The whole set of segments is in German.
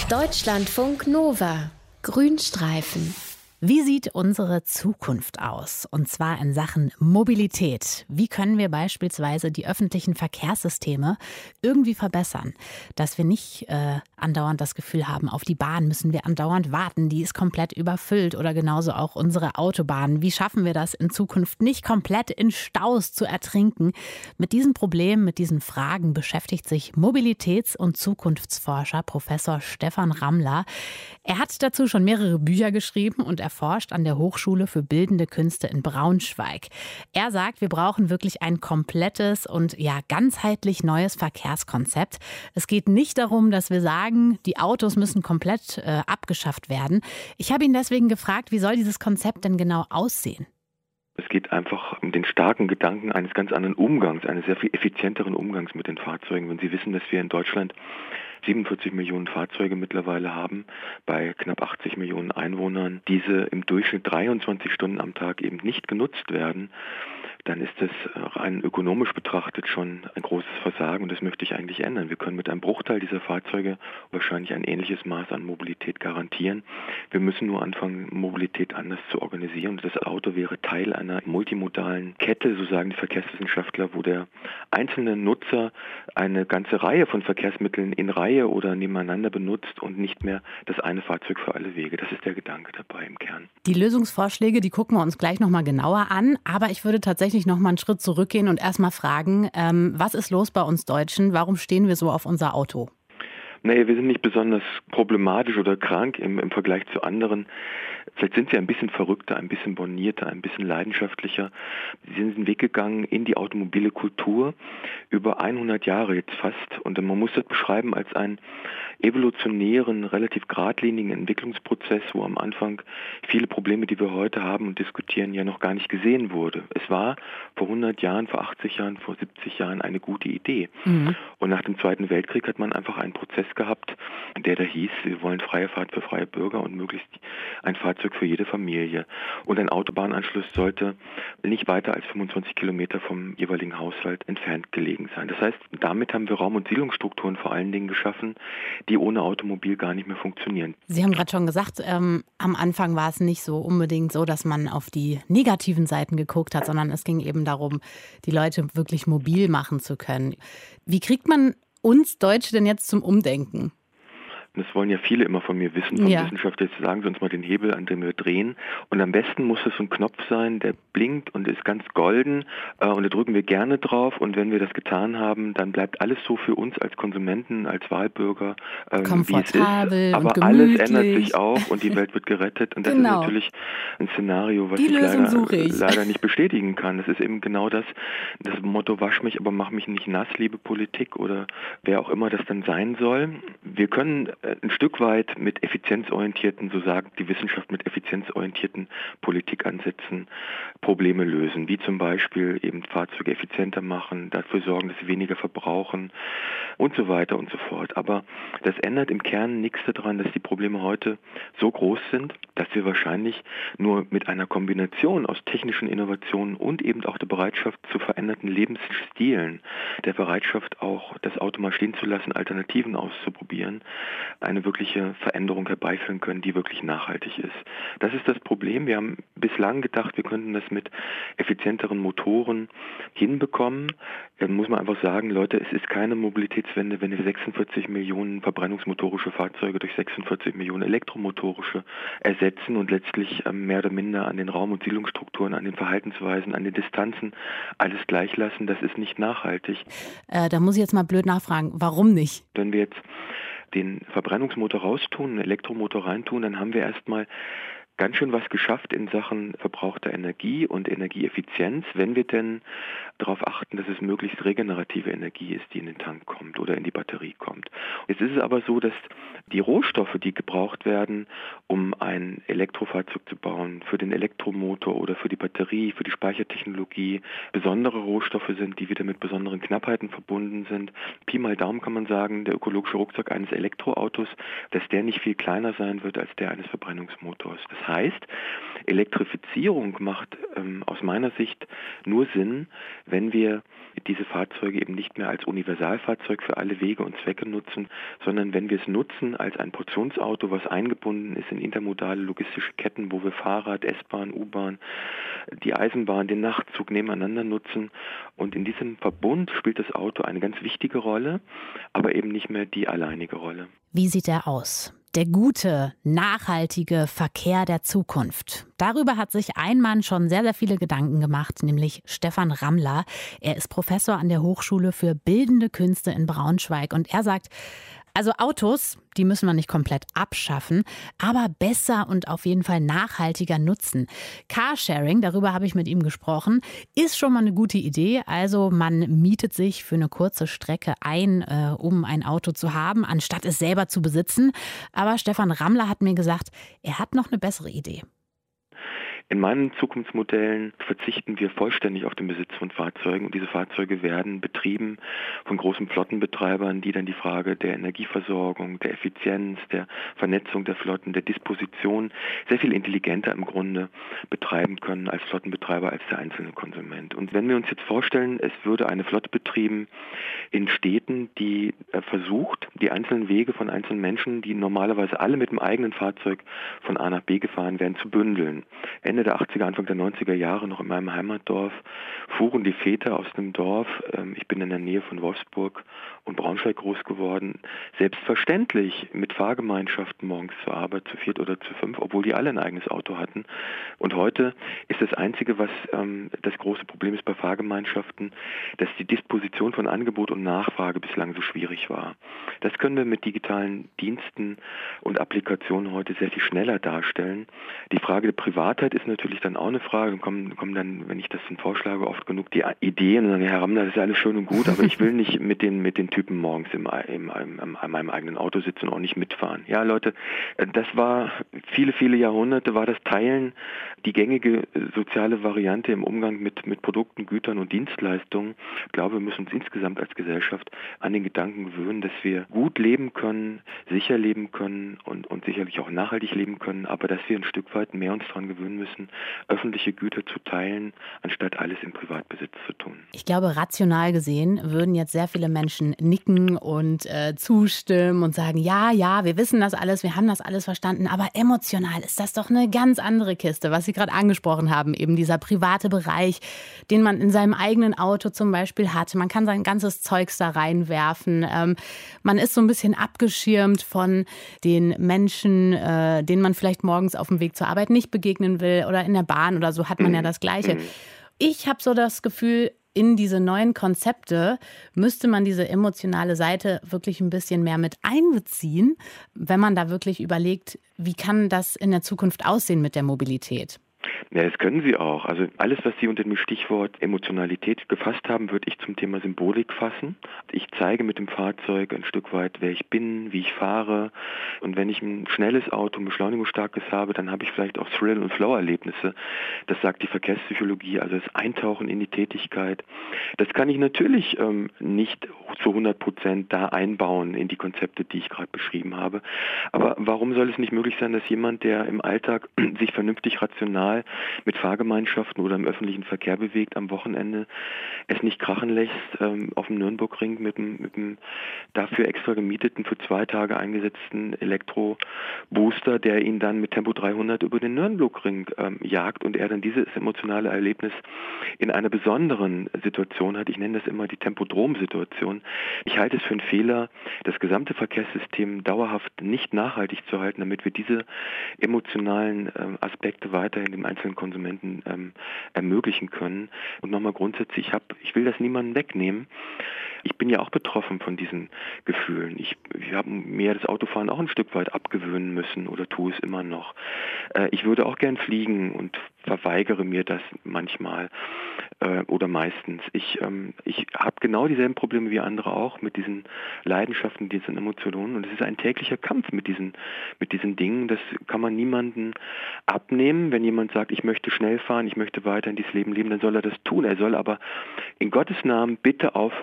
Deutschlandfunk Nova. Grünstreifen. Wie sieht unsere Zukunft aus? Und zwar in Sachen Mobilität. Wie können wir beispielsweise die öffentlichen Verkehrssysteme irgendwie verbessern? Dass wir nicht andauernd das Gefühl haben, auf die Bahn müssen wir andauernd warten, die ist komplett überfüllt. Oder genauso auch unsere Autobahnen. Wie schaffen wir das in Zukunft nicht komplett in Staus zu ertrinken? Mit diesen Problemen, mit diesen Fragen beschäftigt sich Mobilitäts- und Zukunftsforscher Professor Stefan Rammler. Er hat dazu schon mehrere Bücher geschrieben und erforscht an der Hochschule für Bildende Künste in Braunschweig. Er sagt, wir brauchen wirklich ein komplettes und ganzheitlich neues Verkehrskonzept. Es geht nicht darum, dass wir sagen, die Autos müssen komplett abgeschafft werden. Ich habe ihn deswegen gefragt, wie soll dieses Konzept denn genau aussehen? Es geht einfach um den starken Gedanken eines ganz anderen Umgangs, eines sehr viel effizienteren Umgangs mit den Fahrzeugen. Wenn Sie wissen, dass wir in Deutschland 47 Millionen Fahrzeuge mittlerweile haben, bei knapp 80 Millionen Einwohnern, diese im Durchschnitt 23 Stunden am Tag eben nicht genutzt werden, dann ist das rein ökonomisch betrachtet schon ein großes Versagen und das möchte ich eigentlich ändern. Wir können mit einem Bruchteil dieser Fahrzeuge wahrscheinlich ein ähnliches Maß an Mobilität garantieren. Wir müssen nur anfangen, Mobilität anders zu organisieren. Das Auto wäre Teil einer multimodalen Kette, so sagen die Verkehrswissenschaftler, wo der einzelne Nutzer eine ganze Reihe von Verkehrsmitteln in Reihe oder nebeneinander benutzt und nicht mehr das eine Fahrzeug für alle Wege. Das ist der Gedanke dabei im Kern. Die Lösungsvorschläge, die gucken wir uns gleich nochmal genauer an. Aber ich würde tatsächlich nochmal einen Schritt zurückgehen und erstmal fragen, was ist los bei uns Deutschen? Warum stehen wir so auf unser Auto? Naja, wir sind nicht besonders problematisch oder krank im Vergleich zu anderen. Vielleicht sind sie ein bisschen verrückter, ein bisschen bornierter, ein bisschen leidenschaftlicher. Sie sind den Weg gegangen in die automobile Kultur über 100 Jahre jetzt fast. Und man muss das beschreiben als einen evolutionären, relativ geradlinigen Entwicklungsprozess, wo am Anfang viele Probleme, die wir heute haben und diskutieren, ja noch gar nicht gesehen wurde. Es war vor 100 Jahren, vor 80 Jahren, vor 70 Jahren eine gute Idee. Mhm. Und nach dem Zweiten Weltkrieg hat man einfach einen Prozess gehabt, der da hieß, wir wollen freie Fahrt für freie Bürger und möglichst ein Fahrzeug für jede Familie. Und ein Autobahnanschluss sollte nicht weiter als 25 Kilometer vom jeweiligen Haushalt entfernt gelegen sein. Das heißt, damit haben wir Raum- und Siedlungsstrukturen vor allen Dingen geschaffen, die ohne Automobil gar nicht mehr funktionieren. Sie haben gerade schon gesagt, am Anfang war es nicht so unbedingt so, dass man auf die negativen Seiten geguckt hat, sondern es ging eben darum, die Leute wirklich mobil machen zu können. Wie kriegt man uns Deutsche denn jetzt zum Umdenken? Das wollen ja viele immer von mir wissen, von Wissenschaftler. Jetzt sagen sie uns mal den Hebel, an dem wir drehen. Und am besten muss es so ein Knopf sein, der blinkt und ist ganz golden. Und da drücken wir gerne drauf. Und wenn wir das getan haben, dann bleibt alles so für uns als Konsumenten, als Wahlbürger, wie es ist. Aber alles ändert sich auch und die Welt wird gerettet. Und das ist natürlich ein Szenario, was ich leider nicht bestätigen kann. Das ist eben genau das Motto, wasch mich, aber mach mich nicht nass, liebe Politik oder wer auch immer das dann sein soll. Wir können ein Stück weit mit effizienzorientierten, so sagt die Wissenschaft, mit effizienzorientierten Politikansätzen Probleme lösen, wie zum Beispiel eben Fahrzeuge effizienter machen, dafür sorgen, dass sie weniger verbrauchen und so weiter und so fort. Aber das ändert im Kern nichts daran, dass die Probleme heute so groß sind, dass wir wahrscheinlich nur mit einer Kombination aus technischen Innovationen und eben auch der Bereitschaft zu veränderten Lebensstilen, der Bereitschaft auch das Auto mal stehen zu lassen, Alternativen auszuprobieren, eine wirkliche Veränderung herbeiführen können, die wirklich nachhaltig ist. Das ist das Problem. Wir haben bislang gedacht, wir könnten das mit effizienteren Motoren hinbekommen. Dann muss man einfach sagen, Leute, es ist keine Mobilitätswende, wenn wir 46 Millionen verbrennungsmotorische Fahrzeuge durch 46 Millionen elektromotorische ersetzen und letztlich mehr oder minder an den Raum- und Siedlungsstrukturen, an den Verhaltensweisen, an den Distanzen alles gleich lassen. Das ist nicht nachhaltig. Da muss ich jetzt mal blöd nachfragen, warum nicht? Wenn wir jetzt den Verbrennungsmotor raustun, einen Elektromotor reintun, dann haben wir erstmal ganz schön was geschafft in Sachen verbrauchter Energie und Energieeffizienz, wenn wir denn darauf achten, dass es möglichst regenerative Energie ist, die in den Tank kommt oder in die Batterie kommt. Jetzt ist es aber so, dass die Rohstoffe, die gebraucht werden, um ein Elektrofahrzeug zu bauen, für den Elektromotor oder für die Batterie, für die Speichertechnologie, besondere Rohstoffe sind, die wieder mit besonderen Knappheiten verbunden sind. Pi mal Daumen kann man sagen, der ökologische Rucksack eines Elektroautos, dass der nicht viel kleiner sein wird als der eines Verbrennungsmotors. Das Das heißt, Elektrifizierung macht aus meiner Sicht nur Sinn, wenn wir diese Fahrzeuge eben nicht mehr als Universalfahrzeug für alle Wege und Zwecke nutzen, sondern wenn wir es nutzen als ein Portionsauto, was eingebunden ist in intermodale logistische Ketten, wo wir Fahrrad, S-Bahn, U-Bahn, die Eisenbahn, den Nachtzug nebeneinander nutzen. Und in diesem Verbund spielt das Auto eine ganz wichtige Rolle, aber eben nicht mehr die alleinige Rolle. Wie sieht er aus? Der gute, nachhaltige Verkehr der Zukunft. Darüber hat sich ein Mann schon sehr, sehr viele Gedanken gemacht, nämlich Stefan Rammler. Er ist Professor an der Hochschule für Bildende Künste in Braunschweig und er sagt, also Autos, die müssen wir nicht komplett abschaffen, aber besser und auf jeden Fall nachhaltiger nutzen. Carsharing, darüber habe ich mit ihm gesprochen, ist schon mal eine gute Idee. Also man mietet sich für eine kurze Strecke ein, um ein Auto zu haben, anstatt es selber zu besitzen. Aber Stefan Rammler hat mir gesagt, er hat noch eine bessere Idee. In meinen Zukunftsmodellen verzichten wir vollständig auf den Besitz von Fahrzeugen und diese Fahrzeuge werden betrieben von großen Flottenbetreibern, die dann die Frage der Energieversorgung, der Effizienz, der Vernetzung der Flotten, der Disposition sehr viel intelligenter im Grunde betreiben können als Flottenbetreiber, als der einzelne Konsument. Und wenn wir uns jetzt vorstellen, es würde eine Flotte betrieben in Städten, die versucht, die einzelnen Wege von einzelnen Menschen, die normalerweise alle mit dem eigenen Fahrzeug von A nach B gefahren werden, zu bündeln. Ende der 80er, Anfang der 90er Jahre noch in meinem Heimatdorf fuhren die Väter aus dem Dorf, ich bin in der Nähe von Wolfsburg und Braunschweig groß geworden, selbstverständlich mit Fahrgemeinschaften morgens zur Arbeit, zu 4 oder zu 5, obwohl die alle ein eigenes Auto hatten. Und heute ist das Einzige, was das große Problem ist bei Fahrgemeinschaften, dass die Disposition von Angebot und Nachfrage bislang so schwierig war. Das können wir mit digitalen Diensten und Applikationen heute sehr viel schneller darstellen. Die Frage der Privatheit ist natürlich dann auch eine Frage. Kommen dann, wenn ich das dann vorschlage, oft genug die Ideen und sagen, Herr Rammler, das ist ja alles schön und gut, aber ich will nicht mit den Typen morgens in meinem eigenen Auto sitzen und auch nicht mitfahren. Ja, Leute, das war viele Jahrhunderte, war das Teilen die gängige soziale Variante im Umgang mit Produkten, Gütern und Dienstleistungen. Ich glaube, wir müssen uns insgesamt als Gesellschaft an den Gedanken gewöhnen, dass wir gut leben können, sicher leben können und sicherlich auch nachhaltig leben können, aber dass wir ein Stück weit mehr uns daran gewöhnen müssen, öffentliche Güter zu teilen, anstatt alles in Privatbesitz zu tun. Ich glaube, rational gesehen würden jetzt sehr viele Menschen nicken und zustimmen und sagen, ja, wir wissen das alles, wir haben das alles verstanden, aber emotional ist das doch eine ganz andere Kiste, was Sie gerade angesprochen haben, eben dieser private Bereich, den man in seinem eigenen Auto zum Beispiel hat. Man kann sein ganzes Zeugs da reinwerfen. Man ist so ein bisschen abgeschirmt von den Menschen, denen man vielleicht morgens auf dem Weg zur Arbeit nicht begegnen will oder in der Bahn oder so hat man ja das Gleiche. Ich habe so das Gefühl, in diese neuen Konzepte müsste man diese emotionale Seite wirklich ein bisschen mehr mit einbeziehen, wenn man da wirklich überlegt, wie kann das in der Zukunft aussehen mit der Mobilität? Ja, das können Sie auch. Also alles, was Sie unter dem Stichwort Emotionalität gefasst haben, würde ich zum Thema Symbolik fassen. Ich zeige mit dem Fahrzeug ein Stück weit, wer ich bin, wie ich fahre. Und wenn ich ein schnelles Auto, ein beschleunigungsstarkes habe, dann habe ich vielleicht auch Thrill- und Flow-Erlebnisse. Das sagt die Verkehrspsychologie, also das Eintauchen in die Tätigkeit. Das kann ich natürlich nicht zu 100% da einbauen in die Konzepte, die ich gerade beschrieben habe. Aber warum soll es nicht möglich sein, dass jemand, der im Alltag sich vernünftig rational mit Fahrgemeinschaften oder im öffentlichen Verkehr bewegt, am Wochenende es nicht krachen lässt auf dem Nürnbergring mit dem dafür extra gemieteten, für 2 Tage eingesetzten Elektrobooster, der ihn dann mit Tempo 300 über den Nürnbergring jagt und er dann dieses emotionale Erlebnis in einer besonderen Situation hat. Ich nenne das immer die Tempodrom-Situation. Ich halte es für einen Fehler, das gesamte Verkehrssystem dauerhaft nicht nachhaltig zu halten, damit wir diese emotionalen Aspekte weiterhin dem einzelnen Konsumenten ermöglichen können. Und nochmal grundsätzlich, ich will das niemandem wegnehmen. Ich bin ja auch betroffen von diesen Gefühlen. Ich habe mir das Autofahren auch ein Stück weit abgewöhnen müssen oder tue es immer noch. Ich würde auch gern fliegen und verweigere mir das manchmal oder meistens. Ich habe genau dieselben Probleme wie andere auch mit diesen Leidenschaften, diesen Emotionen und es ist ein täglicher Kampf mit diesen Dingen. Das kann man niemandem abnehmen. Wenn jemand sagt, ich möchte schnell fahren, ich möchte weiter in dieses Leben leben, dann soll er das tun. Er soll aber in Gottes Namen bitte aufhören, weiter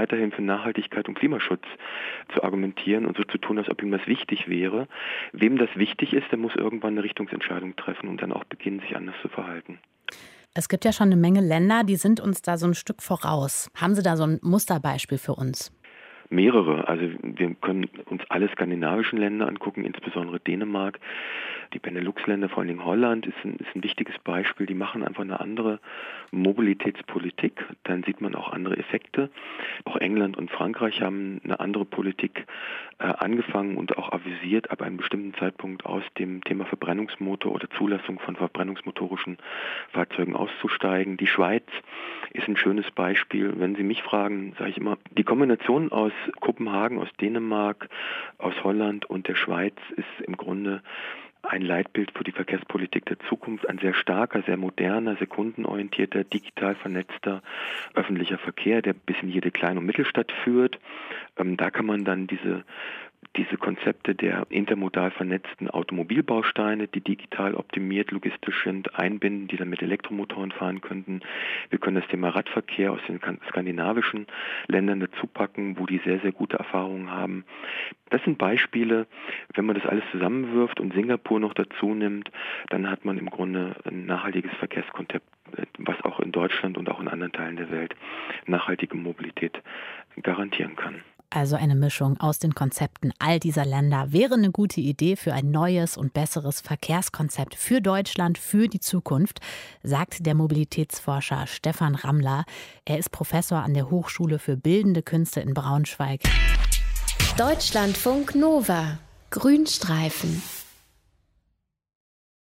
weiterhin für Nachhaltigkeit und Klimaschutz zu argumentieren und so zu tun, als ob ihm das wichtig wäre. Wem das wichtig ist, der muss irgendwann eine Richtungsentscheidung treffen und dann auch beginnen, sich anders zu verhalten. Es gibt ja schon eine Menge Länder, die sind uns da so ein Stück voraus. Haben Sie da so ein Musterbeispiel für uns? Mehrere. Also wir können uns alle skandinavischen Länder angucken, insbesondere Dänemark. Die Benelux-Länder, vor allem Holland, ist ein wichtiges Beispiel. Die machen einfach eine andere Mobilitätspolitik. Dann sieht man auch andere Effekte. Auch England und Frankreich haben eine andere Politik angefangen und auch avisiert, ab einem bestimmten Zeitpunkt aus dem Thema Verbrennungsmotor oder Zulassung von verbrennungsmotorischen Fahrzeugen auszusteigen. Die Schweiz ist ein schönes Beispiel. Wenn Sie mich fragen, sage ich immer, die Kombination aus Kopenhagen, aus Dänemark, aus Holland und der Schweiz ist im Grunde ein Leitbild für die Verkehrspolitik der Zukunft, ein sehr starker, sehr moderner, sehr kundenorientierter, digital vernetzter öffentlicher Verkehr, der bis in jede Klein- und Mittelstadt führt. Da kann man dann diese Konzepte der intermodal vernetzten Automobilbausteine, die digital optimiert, logistisch sind, einbinden, die dann mit Elektromotoren fahren könnten. Wir können das Thema Radverkehr aus den skandinavischen Ländern dazu packen, wo die sehr, sehr gute Erfahrungen haben. Das sind Beispiele, wenn man das alles zusammenwirft und Singapur noch dazu nimmt, dann hat man im Grunde ein nachhaltiges Verkehrskonzept, was auch in Deutschland und auch in anderen Teilen der Welt nachhaltige Mobilität garantieren kann. Also eine Mischung aus den Konzepten all dieser Länder wäre eine gute Idee für ein neues und besseres Verkehrskonzept für Deutschland, für die Zukunft, sagt der Mobilitätsforscher Stefan Rammler. Er ist Professor an der Hochschule für Bildende Künste in Braunschweig. Deutschlandfunk Nova. Grünstreifen.